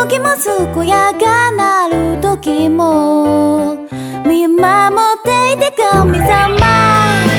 時も健やかなる時も見守っていて神様